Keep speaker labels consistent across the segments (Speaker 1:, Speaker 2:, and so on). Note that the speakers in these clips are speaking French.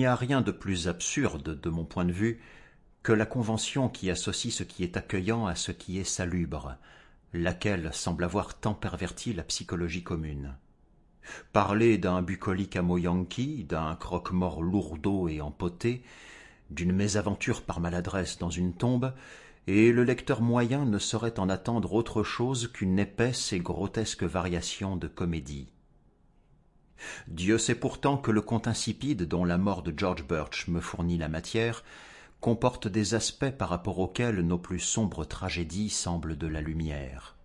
Speaker 1: n'y a rien de plus absurde, de mon point de vue, que la convention qui associe ce qui est accueillant à ce qui est salubre, laquelle semble avoir tant perverti la psychologie commune. Parler d'un bucolique à mots-yankees, d'un croque-mort lourdeau et empoté, d'une mésaventure par maladresse dans une tombe, et le lecteur moyen ne saurait en attendre autre chose qu'une épaisse et grotesque variation de comédie. Dieu sait pourtant que le conte insipide dont la mort de George Birch me fournit la matière comporte des aspects par rapport auxquels nos plus sombres tragédies semblent de la lumière.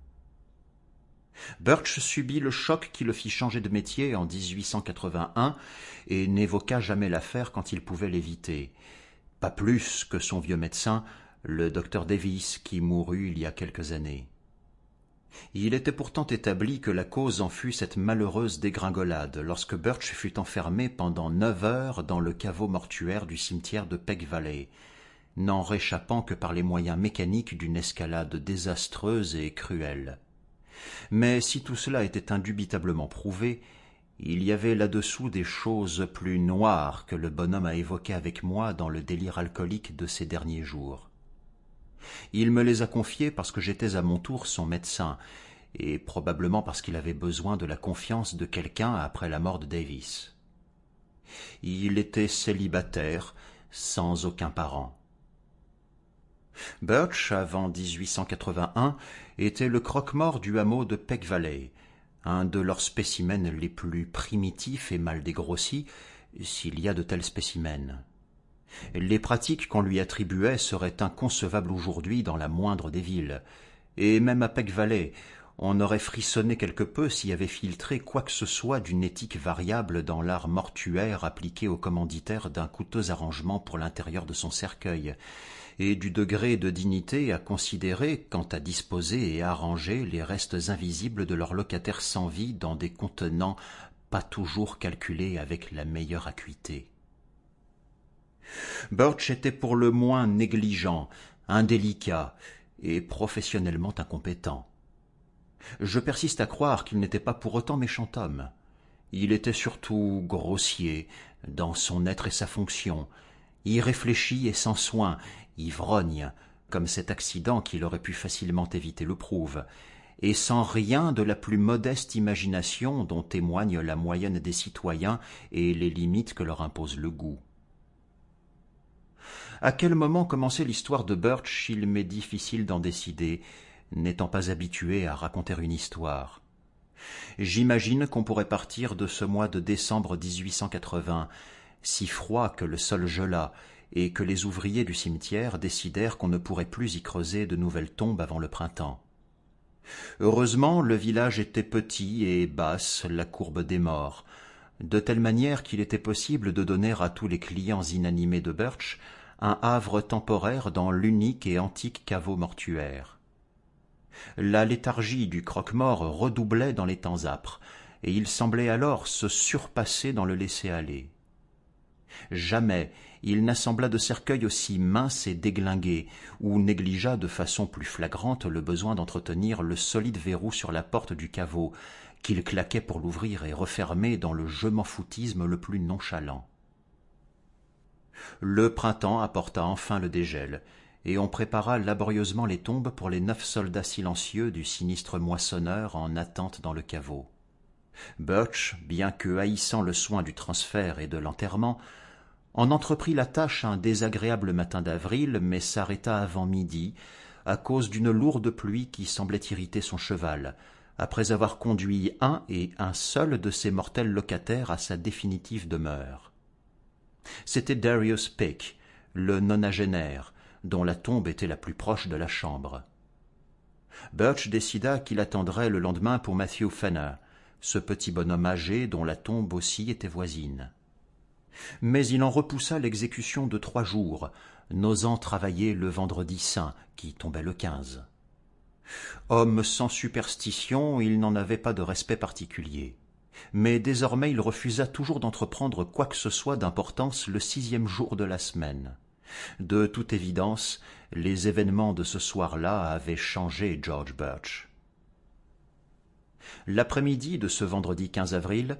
Speaker 1: Birch subit le choc qui le fit changer de métier en 1881 et n'évoqua jamais l'affaire quand il pouvait l'éviter, pas plus que son vieux médecin, le docteur Davis, qui mourut il y a quelques années. Il était pourtant établi que la cause en fut cette malheureuse dégringolade lorsque Birch fut enfermé pendant 9 heures dans le caveau mortuaire du cimetière de Peg Valley, n'en réchappant que par les moyens mécaniques d'une escalade désastreuse et cruelle. Mais si tout cela était indubitablement prouvé, il y avait là-dessous des choses plus noires que le bonhomme a évoquées avec moi dans le délire alcoolique de ces derniers jours. Il me les a confiées parce que j'étais à mon tour son médecin, et probablement parce qu'il avait besoin de la confiance de quelqu'un après la mort de Davis. Il était célibataire, sans aucun parent. Birch, avant 1881, était le croque-mort du hameau de Peg Valley, un de leurs spécimens les plus primitifs et mal dégrossis, s'il y a de tels spécimens. Les pratiques qu'on lui attribuait seraient inconcevables aujourd'hui dans la moindre des villes, et même à Peg Valley, on aurait frissonné quelque peu s'y avait filtré quoi que ce soit d'une éthique variable dans l'art mortuaire appliqué au commanditaire d'un coûteux arrangement pour l'intérieur de son cercueil, et du degré de dignité à considérer quant à disposer et arranger les restes invisibles de leurs locataires sans vie dans des contenants pas toujours calculés avec la meilleure acuité. Birch était pour le moins négligent, indélicat et professionnellement incompétent. Je persiste à croire qu'il n'était pas pour autant méchant homme. Il était surtout grossier dans son être et sa fonction, irréfléchi et sans soin, ivrogne, comme cet accident qu'il aurait pu facilement éviter le prouve, et sans rien de la plus modeste imagination dont témoigne la moyenne des citoyens et les limites que leur impose le goût. À quel moment commençait l'histoire de Birch, il m'est difficile d'en décider, n'étant pas habitué à raconter une histoire. J'imagine qu'on pourrait partir de ce mois de décembre 1880, si froid que le sol gela, et que les ouvriers du cimetière décidèrent qu'on ne pourrait plus y creuser de nouvelles tombes avant le printemps. Heureusement, le village était petit et basse la courbe des morts, de telle manière qu'il était possible de donner à tous les clients inanimés de Birch un havre temporaire dans l'unique et antique caveau mortuaire. La léthargie du croque-mort redoublait dans les temps âpres, et il semblait alors se surpasser dans le laisser-aller. Jamais il n'assembla de cercueil aussi mince et déglingué, ou négligea de façon plus flagrante le besoin d'entretenir le solide verrou sur la porte du caveau, qu'il claquait pour l'ouvrir et refermer dans le je m'en foutisme le plus nonchalant. Le printemps apporta enfin le dégel, et on prépara laborieusement les tombes pour les 9 soldats silencieux du sinistre moissonneur en attente dans le caveau. Birch, bien que haïssant le soin du transfert et de l'enterrement, en entreprit la tâche un désagréable matin d'avril, mais s'arrêta avant midi, à cause d'une lourde pluie qui semblait irriter son cheval, après avoir conduit un et un seul de ses mortels locataires à sa définitive demeure. C'était Darius Peck, le nonagénaire, dont la tombe était la plus proche de la chambre. Birch décida qu'il attendrait le lendemain pour Matthew Fenner, ce petit bonhomme âgé dont la tombe aussi était voisine. Mais il en repoussa l'exécution de 3 jours, n'osant travailler le vendredi saint, qui tombait le 15. Homme sans superstition, il n'en avait pas de respect particulier. Mais désormais il refusa toujours d'entreprendre quoi que ce soit d'importance le 6e jour de la semaine. De toute évidence, les événements de ce soir-là avaient changé George Birch. L'après-midi de ce vendredi 15 avril,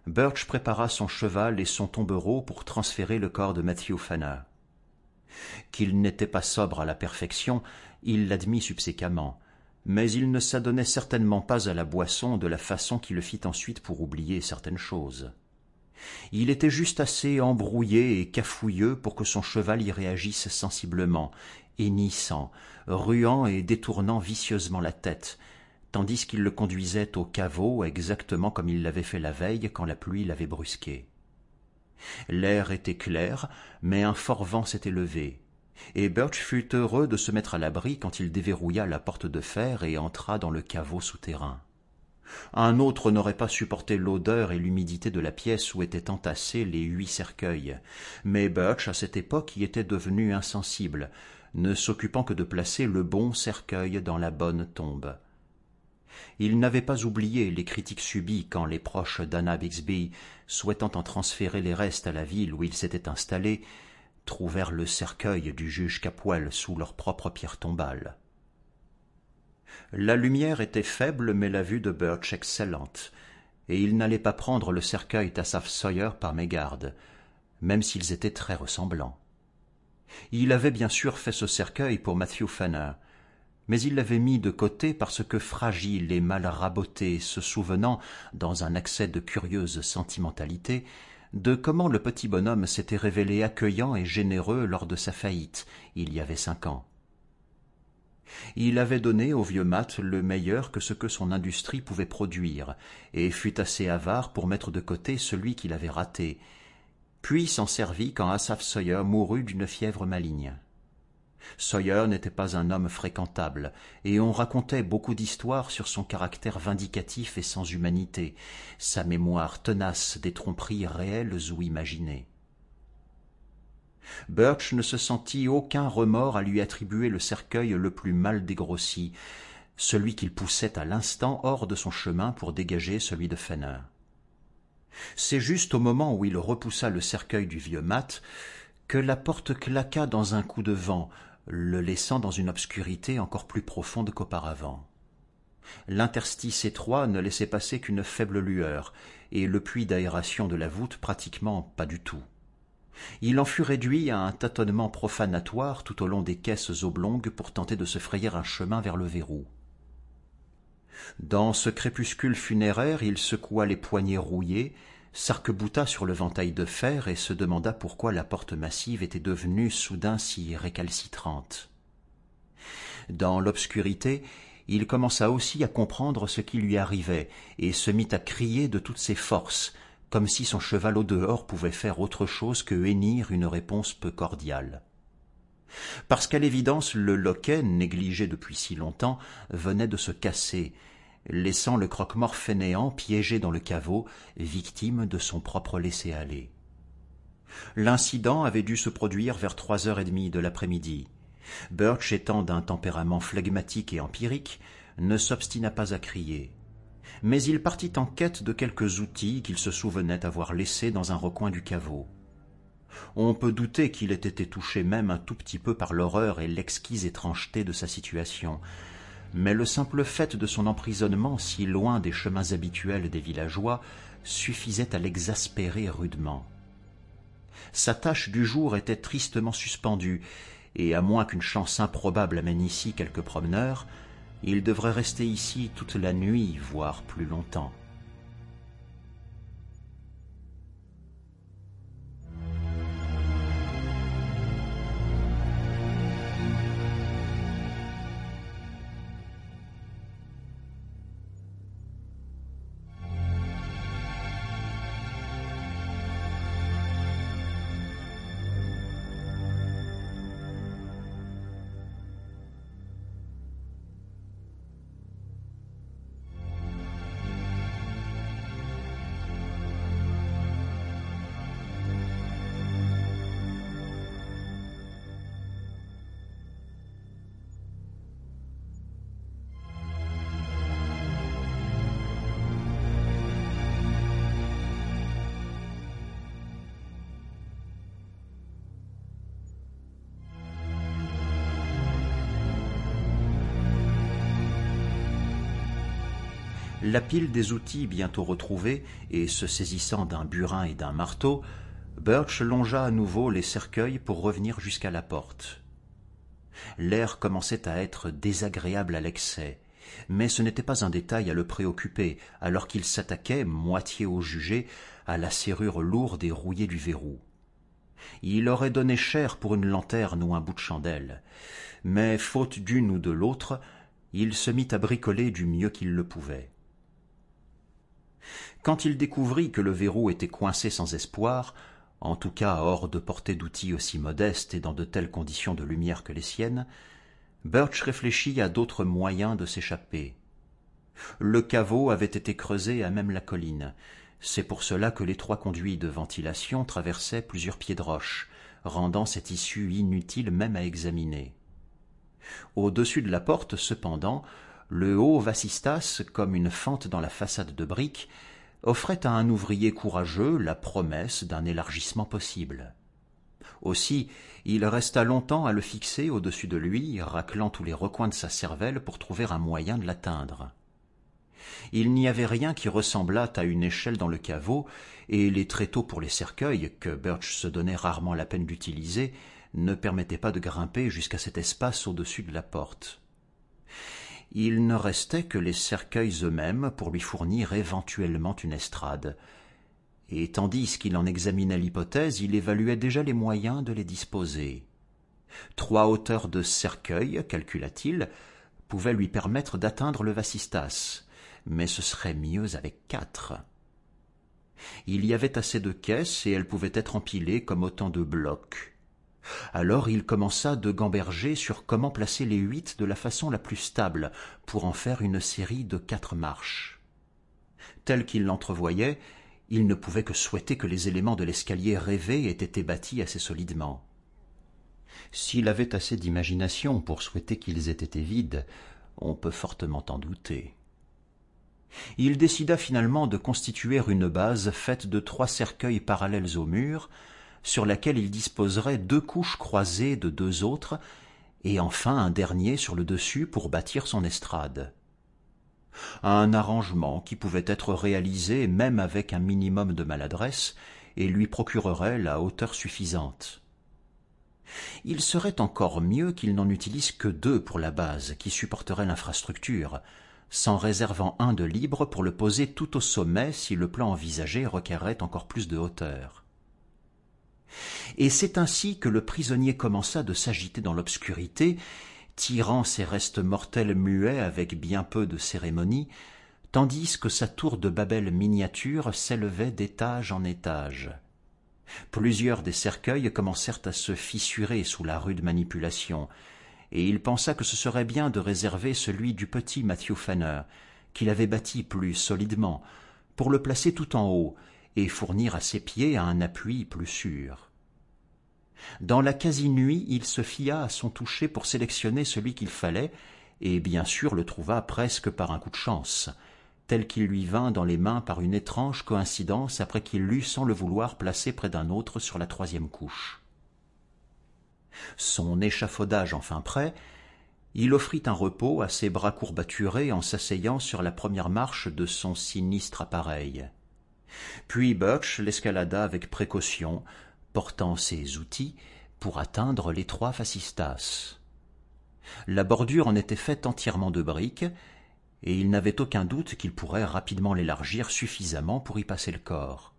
Speaker 1: Birch prépara son cheval et son tombereau pour transférer le corps de Matthew Fanner. Qu'il n'était pas sobre à la perfection, il l'admit subséquemment, mais il ne s'adonnait certainement pas à la boisson de la façon qui le fit ensuite pour oublier certaines choses. Il était juste assez embrouillé et cafouilleux pour que son cheval y réagisse sensiblement, hennissant, ruant et détournant vicieusement la tête, tandis qu'il le conduisait au caveau exactement comme il l'avait fait la veille quand la pluie l'avait brusqué. L'air était clair, mais un fort vent s'était levé, et Birch fut heureux de se mettre à l'abri quand il déverrouilla la porte de fer et entra dans le caveau souterrain. Un autre n'aurait pas supporté l'odeur et l'humidité de la pièce où étaient entassés les 8 cercueils, mais Birch, à cette époque, y était devenu insensible, ne s'occupant que de placer le bon cercueil dans la bonne tombe. Il n'avait pas oublié les critiques subies quand les proches d'Anna Bixby, souhaitant en transférer les restes à la ville où ils s'étaient installés, trouvèrent le cercueil du juge Capwell sous leur propre pierre tombale. La lumière était faible, mais la vue de Birch excellente, et il n'allait pas prendre le cercueil d'Asaph Sawyer par mégarde, même s'ils étaient très ressemblants. Il avait bien sûr fait ce cercueil pour Matthew Fanner, mais il l'avait mis de côté parce que fragile et mal raboté, se souvenant, dans un accès de curieuse sentimentalité, de comment le petit bonhomme s'était révélé accueillant et généreux lors de sa faillite, il y avait 5 ans. Il avait donné au vieux Matt le meilleur que ce que son industrie pouvait produire, et fut assez avare pour mettre de côté celui qu'il avait raté, puis s'en servit quand Asaph Sawyer mourut d'une fièvre maligne. Sawyer n'était pas un homme fréquentable, et on racontait beaucoup d'histoires sur son caractère vindicatif et sans humanité, sa mémoire tenace des tromperies réelles ou imaginées. Birch ne se sentit aucun remords à lui attribuer le cercueil le plus mal dégrossi, celui qu'il poussait à l'instant hors de son chemin pour dégager celui de Fenner. C'est juste au moment où il repoussa le cercueil du vieux Matt que la porte claqua dans un coup de vent, le laissant dans une obscurité encore plus profonde qu'auparavant. L'interstice étroit ne laissait passer qu'une faible lueur, et le puits d'aération de la voûte pratiquement pas du tout. Il en fut réduit à un tâtonnement profanatoire tout au long des caisses oblongues pour tenter de se frayer un chemin vers le verrou. Dans ce crépuscule funéraire, il secoua les poignets rouillés, s'arc-bouta sur le ventail de fer et se demanda pourquoi la porte massive était devenue soudain si récalcitrante. Dans l'obscurité, il commença aussi à comprendre ce qui lui arrivait et se mit à crier de toutes ses forces, comme si son cheval au dehors pouvait faire autre chose que hennir une réponse peu cordiale. Parce qu'à l'évidence le loquet, négligé depuis si longtemps, venait de se casser, laissant le croque-mort fainéant piégé dans le caveau, victime de son propre laisser-aller. L'incident avait dû se produire vers 3h30 de l'après-midi. Birch, étant d'un tempérament flegmatique et empirique, ne s'obstina pas à crier. Mais il partit en quête de quelques outils qu'il se souvenait avoir laissés dans un recoin du caveau. On peut douter qu'il ait été touché même un tout petit peu par l'horreur et l'exquise étrangeté de sa situation, mais le simple fait de son emprisonnement si loin des chemins habituels des villageois suffisait à l'exaspérer rudement. Sa tâche du jour était tristement suspendue, et à moins qu'une chance improbable amène ici quelques promeneurs, il devrait rester ici toute la nuit, voire plus longtemps. La pile des outils bientôt retrouvés, et se saisissant d'un burin et d'un marteau, Birch longea à nouveau les cercueils pour revenir jusqu'à la porte. L'air commençait à être désagréable à l'excès, mais ce n'était pas un détail à le préoccuper, alors qu'il s'attaquait, moitié au jugé, à la serrure lourde et rouillée du verrou. Il aurait donné cher pour une lanterne ou un bout de chandelle, mais faute d'une ou de l'autre, il se mit à bricoler du mieux qu'il le pouvait. Quand il découvrit que le verrou était coincé sans espoir, en tout cas hors de portée d'outils aussi modestes et dans de telles conditions de lumière que les siennes, Birch réfléchit à d'autres moyens de s'échapper. Le caveau avait été creusé à même la colline. C'est pour cela que les 3 conduits de ventilation traversaient plusieurs pieds de roche, rendant cette issue inutile même à examiner. Au-dessus de la porte, cependant, le haut vasistas, comme une fente dans la façade de briques, offrait à un ouvrier courageux la promesse d'un élargissement possible. Aussi, il resta longtemps à le fixer au-dessus de lui, raclant tous les recoins de sa cervelle pour trouver un moyen de l'atteindre. Il n'y avait rien qui ressemblât à une échelle dans le caveau, et les tréteaux pour les cercueils, que Birch se donnait rarement la peine d'utiliser, ne permettaient pas de grimper jusqu'à cet espace au-dessus de la porte. Il ne restait que les cercueils eux-mêmes pour lui fournir éventuellement une estrade, et tandis qu'il en examinait l'hypothèse, il évaluait déjà les moyens de les disposer. 3 hauteurs de cercueil, calcula-t-il, pouvaient lui permettre d'atteindre le vasistas, mais ce serait mieux avec 4. Il y avait assez de caisses et elles pouvaient être empilées comme autant de blocs. Alors il commença de gamberger sur comment placer les 8 de la façon la plus stable pour en faire une série de 4 marches. Tel qu'il l'entrevoyait, il ne pouvait que souhaiter que les éléments de l'escalier rêvé aient été bâtis assez solidement. S'il avait assez d'imagination pour souhaiter qu'ils aient été vides, on peut fortement en douter. Il décida finalement de constituer une base faite de 3 cercueils parallèles au mur, sur laquelle il disposerait 2 couches croisées de 2 autres, et enfin un dernier sur le dessus pour bâtir son estrade. Un arrangement qui pouvait être réalisé même avec un minimum de maladresse et lui procurerait la hauteur suffisante. Il serait encore mieux qu'il n'en utilise que 2 pour la base qui supporterait l'infrastructure, s'en réservant un de libre pour le poser tout au sommet si le plan envisagé requerrait encore plus de hauteur. Et c'est ainsi que le prisonnier commença de s'agiter dans l'obscurité, tirant ses restes mortels muets avec bien peu de cérémonie, tandis que sa tour de Babel miniature s'élevait d'étage en étage. Plusieurs des cercueils commencèrent à se fissurer sous la rude manipulation, et il pensa que ce serait bien de réserver celui du petit Matthew Fanner, qu'il avait bâti plus solidement, pour le placer tout en haut et fournir à ses pieds un appui plus sûr. Dans la quasi-nuit, il se fia à son toucher pour sélectionner celui qu'il fallait, et bien sûr le trouva presque par un coup de chance, tel qu'il lui vint dans les mains par une étrange coïncidence après qu'il l'eut sans le vouloir placé près d'un autre sur la 3e couche. Son échafaudage enfin prêt, il offrit un repos à ses bras courbaturés en s'asseyant sur la première marche de son sinistre appareil. Puis Birch l'escalada avec précaution, portant ses outils pour atteindre les 3 vasistas. La bordure en était faite entièrement de briques, et il n'avait aucun doute qu'il pourrait rapidement l'élargir suffisamment pour y passer le corps.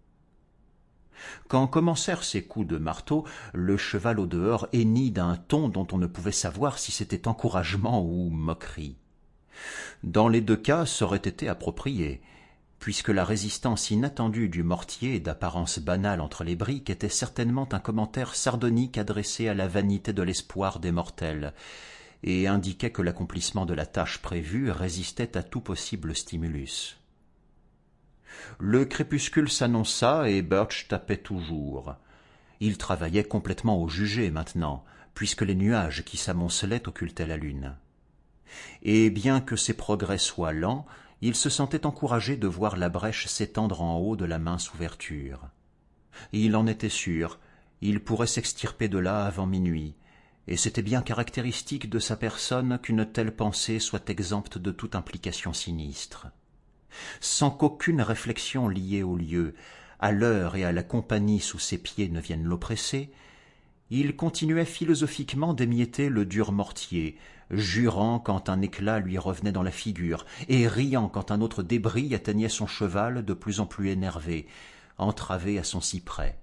Speaker 1: Quand commencèrent ces coups de marteau, le cheval au dehors hennit d'un ton dont on ne pouvait savoir si c'était encouragement ou moquerie. Dans les 2 cas, ça aurait été approprié, puisque la résistance inattendue du mortier d'apparence banale entre les briques était certainement un commentaire sardonique adressé à la vanité de l'espoir des mortels, et indiquait que l'accomplissement de la tâche prévue résistait à tout possible stimulus. Le crépuscule s'annonça et Birch tapait toujours. Il travaillait complètement au jugé maintenant, puisque les nuages qui s'amoncelaient occultaient la lune. Et bien que ses progrès soient lents, il se sentait encouragé de voir la brèche s'étendre en haut de la mince ouverture. Il en était sûr, il pourrait s'extirper de là avant minuit, et c'était bien caractéristique de sa personne qu'une telle pensée soit exempte de toute implication sinistre. Sans qu'aucune réflexion liée au lieu, à l'heure et à la compagnie sous ses pieds ne vienne l'oppresser, il continuait philosophiquement d'émietter le dur mortier, jurant quand un éclat lui revenait dans la figure, et riant quand un autre débris atteignait son cheval de plus en plus énervé, entravé à son cyprès.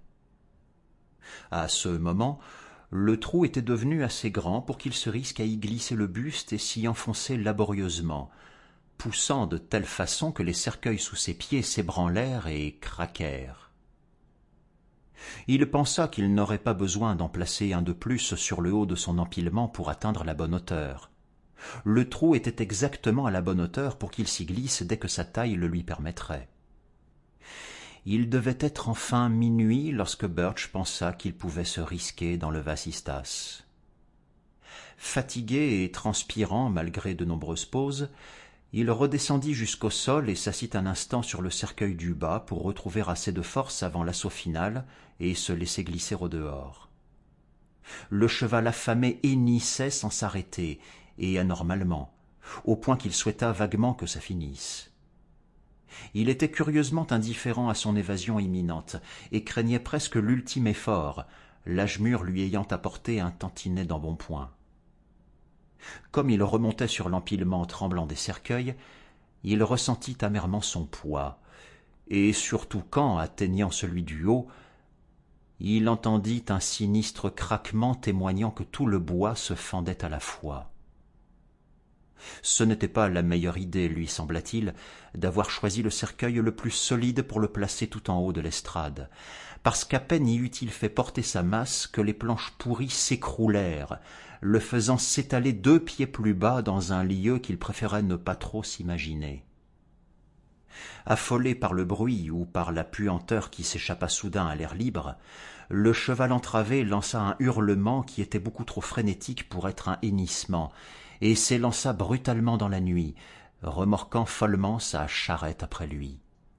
Speaker 1: À ce moment, le trou était devenu assez grand pour qu'il se risque à y glisser le buste et s'y enfoncer laborieusement, poussant de telle façon que les cercueils sous ses pieds s'ébranlèrent et craquèrent. Il pensa qu'il n'aurait pas besoin d'en placer un de plus sur le haut de son empilement pour atteindre la bonne hauteur. Le trou était exactement à la bonne hauteur pour qu'il s'y glisse dès que sa taille le lui permettrait. Il devait être enfin minuit lorsque Birch pensa qu'il pouvait se risquer dans le vasistas. Fatigué et transpirant malgré de nombreuses pauses, il redescendit jusqu'au sol et s'assit un instant sur le cercueil du bas pour retrouver assez de force avant l'assaut final et se laisser glisser au dehors. Le cheval affamé hennissait sans s'arrêter, et anormalement, au point qu'il souhaita vaguement que ça finisse. Il était curieusement indifférent à son évasion imminente, et craignait presque l'ultime effort, l'âge mûr lui ayant apporté un tantinet d'embonpoint. Comme il remontait sur l'empilement tremblant des cercueils, il ressentit amèrement son poids, et surtout quand, atteignant celui du haut, il entendit un sinistre craquement témoignant que tout le bois se fendait à la fois. Ce n'était pas la meilleure idée, lui sembla-t-il, d'avoir choisi le cercueil le plus solide pour le placer tout en haut de l'estrade, parce qu'à peine y eut-il fait porter sa masse que les planches pourries s'écroulèrent, le faisant s'étaler 2 pieds plus bas dans un lieu qu'il préférait ne pas trop s'imaginer. Affolé par le bruit ou par la puanteur qui s'échappa soudain à l'air libre, le cheval entravé lança un hurlement qui était beaucoup trop frénétique pour être un hennissement, et s'élança brutalement dans la nuit, remorquant follement sa charrette après lui.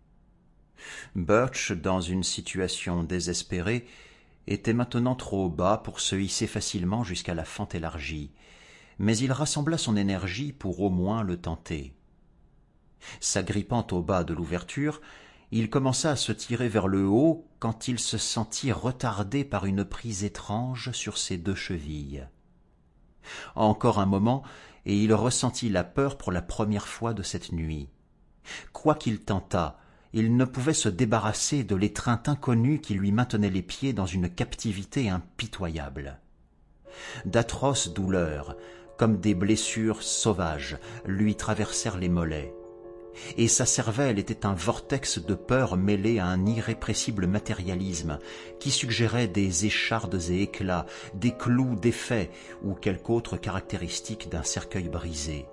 Speaker 1: Birch, dans une situation désespérée, était maintenant trop bas pour se hisser facilement jusqu'à la fente élargie, mais il rassembla son énergie pour au moins le tenter. S'agrippant au bas de l'ouverture, il commença à se tirer vers le haut quand il se sentit retardé par une prise étrange sur ses 2 chevilles. Encore un moment, et il ressentit la peur pour la première fois de cette nuit. Quoi qu'il tentât, il ne pouvait se débarrasser de l'étreinte inconnue qui lui maintenait les pieds dans une captivité impitoyable. D'atroces douleurs, comme des blessures sauvages, lui traversèrent les mollets, et sa cervelle était un vortex de peur mêlé à un irrépressible matérialisme qui suggérait des échardes et éclats, des clous d'effet ou quelque autre caractéristique d'un cercueil brisé.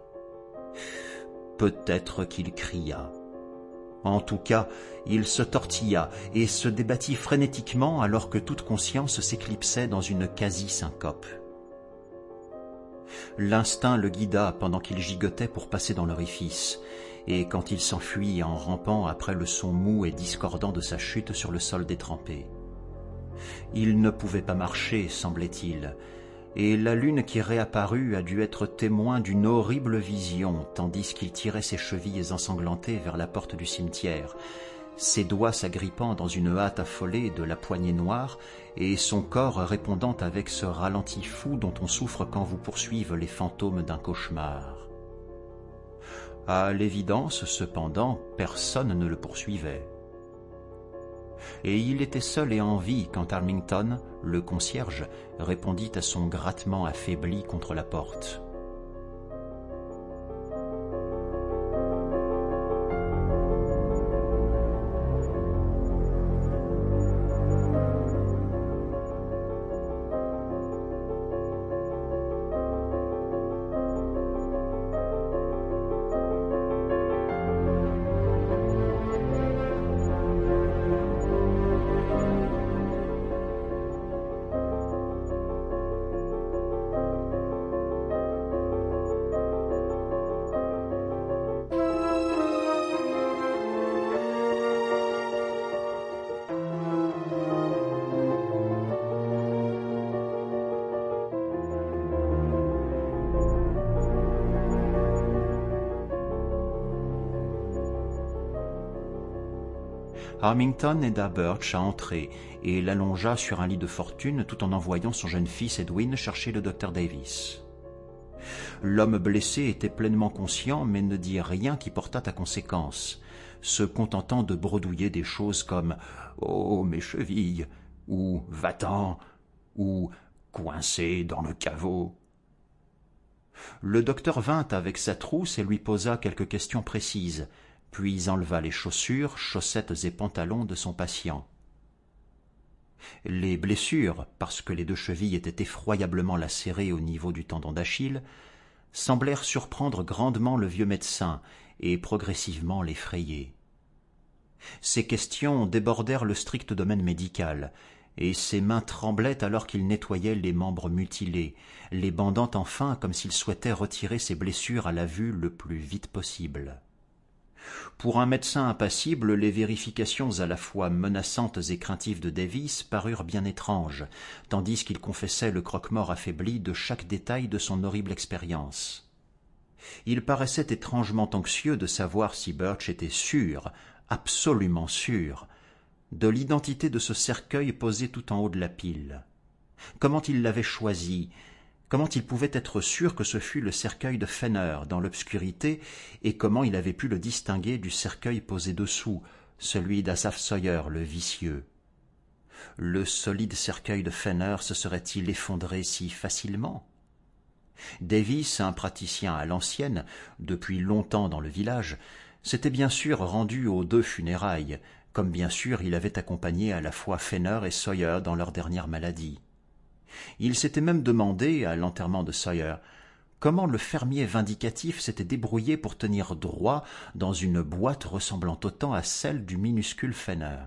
Speaker 1: Peut-être qu'il cria. En tout cas, il se tortilla et se débattit frénétiquement alors que toute conscience s'éclipsait dans une quasi-syncope. L'instinct le guida pendant qu'il gigotait pour passer dans l'orifice, et quand il s'enfuit en rampant après le son mou et discordant de sa chute sur le sol détrempé. Il ne pouvait pas marcher, semblait-il, et la lune qui réapparut a dû être témoin d'une horrible vision tandis qu'il tirait ses chevilles ensanglantées vers la porte du cimetière, ses doigts s'agrippant dans une hâte affolée de la poignée noire et son corps répondant avec ce ralenti fou dont on souffre quand vous poursuivent les fantômes d'un cauchemar. À l'évidence, cependant, personne ne le poursuivait. Et il était seul et en vie quand Armington, le concierge, répondit à son grattement affaibli contre la porte. Harmington aida Birch à entrer et l'allongea sur un lit de fortune tout en envoyant son jeune fils Edwin chercher le docteur Davis. L'homme blessé était pleinement conscient mais ne dit rien qui portât à conséquence, se contentant de bredouiller des choses comme « Oh, mes chevilles !» ou « Va-t'en !» ou « Coincé dans le caveau !» Le docteur vint avec sa trousse et lui posa quelques questions précises, puis enleva les chaussures, chaussettes et pantalons de son patient. Les blessures, parce que les 2 chevilles étaient effroyablement lacérées au niveau du tendon d'Achille, semblèrent surprendre grandement le vieux médecin et progressivement l'effrayer. Ces questions débordèrent le strict domaine médical, et ses mains tremblaient alors qu'il nettoyait les membres mutilés, les bandant enfin comme s'il souhaitait retirer ses blessures à la vue le plus vite possible. Pour un médecin impassible, les vérifications à la fois menaçantes et craintives de Davis parurent bien étranges, tandis qu'il confessait le croque-mort affaibli de chaque détail de son horrible expérience. Il paraissait étrangement anxieux de savoir si Birch était sûr, absolument sûr, de l'identité de ce cercueil posé tout en haut de la pile. Comment il l'avait choisi? Comment il pouvait être sûr que ce fût le cercueil de Fenner dans l'obscurité, et comment il avait pu le distinguer du cercueil posé dessous, celui d'Asaph Sawyer le vicieux? Le solide cercueil de Fenner se serait-il effondré si facilement? Davis, un praticien à l'ancienne, depuis longtemps dans le village, s'était bien sûr rendu aux 2 funérailles, comme bien sûr il avait accompagné à la fois Fenner et Sawyer dans leur dernière maladie. Il s'était même demandé, à l'enterrement de Sawyer, comment le fermier vindicatif s'était débrouillé pour tenir droit dans une boîte ressemblant autant à celle du minuscule Fenner.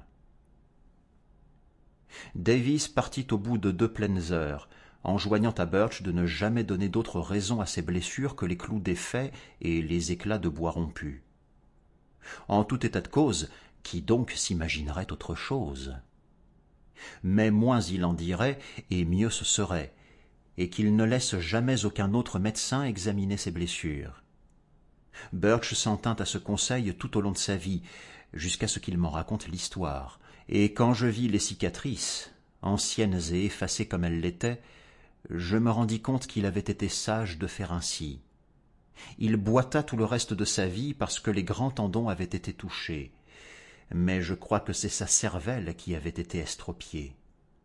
Speaker 1: Davis partit au bout de 2 pleines heures, enjoignant à Birch de ne jamais donner d'autre raison à ses blessures que les clous défaits et les éclats de bois rompus. En tout état de cause, qui donc s'imaginerait autre chose? Mais moins il en dirait, et mieux ce serait, et qu'il ne laisse jamais aucun autre médecin examiner ses blessures. Birch s'en tint à ce conseil tout au long de sa vie, jusqu'à ce qu'il m'en raconte l'histoire, et quand je vis les cicatrices, anciennes et effacées comme elles l'étaient, je me rendis compte qu'il avait été sage de faire ainsi. Il boita tout le reste de sa vie parce que les grands tendons avaient été touchés, mais je crois que c'est sa cervelle qui avait été estropiée.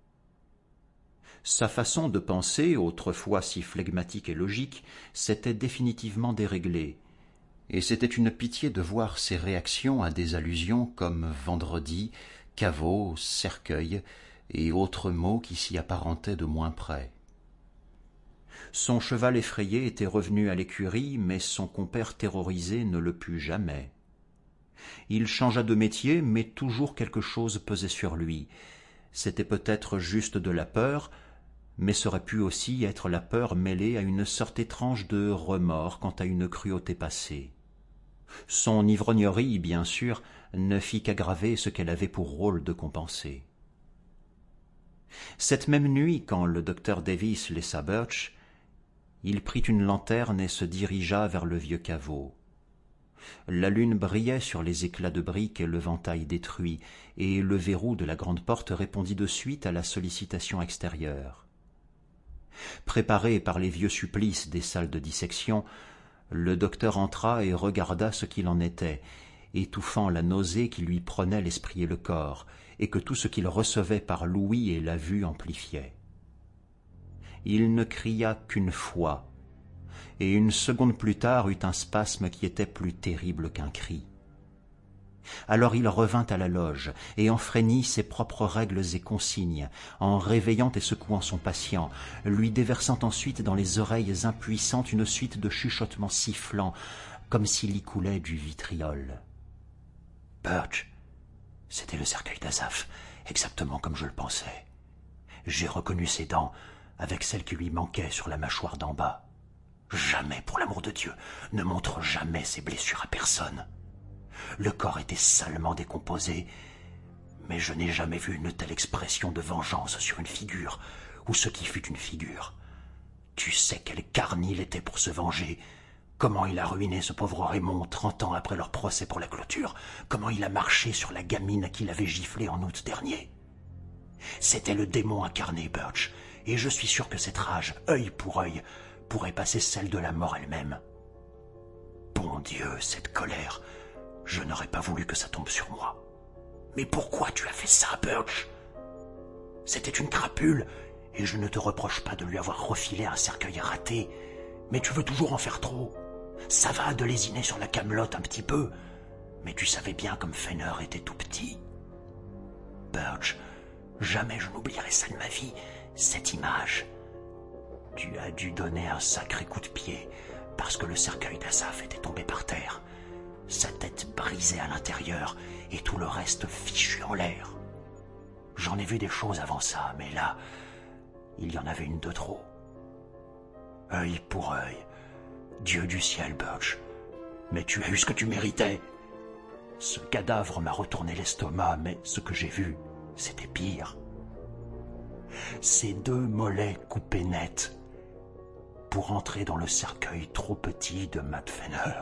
Speaker 1: Sa façon de penser, autrefois si flegmatique et logique, s'était définitivement déréglée, et c'était une pitié de voir ses réactions à des allusions comme vendredi, caveau, cercueil et autres mots qui s'y apparentaient de moins près. Son cheval effrayé était revenu à l'écurie, mais son compère terrorisé ne le put jamais. Il changea de métier, mais toujours quelque chose pesait sur lui. C'était peut-être juste de la peur, mais ça aurait pu aussi être la peur mêlée à une sorte étrange de remords quant à une cruauté passée. Son ivrognerie, bien sûr, ne fit qu'aggraver ce qu'elle avait pour rôle de compenser. Cette même nuit, quand le docteur Davis laissa Birch, il prit une lanterne et se dirigea vers le vieux caveau. La lune brillait sur les éclats de briques et le ventail détruit, et le verrou de la grande porte répondit de suite à la sollicitation extérieure. Préparé par les vieux supplices des salles de dissection, le docteur entra et regarda ce qu'il en était, étouffant la nausée qui lui prenait l'esprit et le corps, et que tout ce qu'il recevait par l'ouïe et la vue amplifiait. Il ne cria qu'une fois, et une seconde plus tard eut un spasme qui était plus terrible qu'un cri. Alors il revint à la loge et enfreignit ses propres règles et consignes, en réveillant et secouant son patient, lui déversant ensuite dans les oreilles impuissantes une suite de chuchotements sifflants, comme s'il y coulait du vitriol. « Birch, c'était le cercueil d'Asaph, exactement comme je le pensais. J'ai reconnu ses dents, avec celles qui lui manquaient sur la mâchoire d'en bas. Jamais, pour l'amour de Dieu, ne montre jamais ses blessures à personne. Le corps était salement décomposé, mais je n'ai jamais vu une telle expression de vengeance sur une figure, ou ce qui fut une figure. Tu sais quel carne il était pour se venger.
Speaker 2: Comment il a ruiné ce pauvre Raymond 30 ans après leur procès pour la clôture. Comment il a marché sur la gamine qu'il avait giflée en août dernier. C'était le démon incarné, Birch, et je suis sûr que cette rage, œil pour œil, pourrait passer celle de la mort elle-même. Bon Dieu, cette colère, je n'aurais pas voulu que ça tombe sur moi. Mais pourquoi tu as fait ça, Birch? C'était une crapule, et je ne te reproche pas de lui avoir refilé un cercueil raté, mais tu veux toujours en faire trop. Ça va de lésiner sur la camelote un petit peu, mais tu savais bien comme Fenner était tout petit. Birch, jamais je n'oublierai ça de ma vie, cette image. Tu as dû donner un sacré coup de pied, parce que le cercueil d'Asaph était tombé par terre, sa tête brisée à l'intérieur et tout le reste fichu en l'air. J'en ai vu des choses avant ça, mais là, il y en avait une de trop. Œil pour œil, Dieu du ciel, Birch, mais tu as eu ce que tu méritais. Ce cadavre m'a retourné l'estomac, mais ce que j'ai vu, c'était pire. Ces 2 mollets coupés net pour entrer dans le cercueil trop petit de Matt Fenner.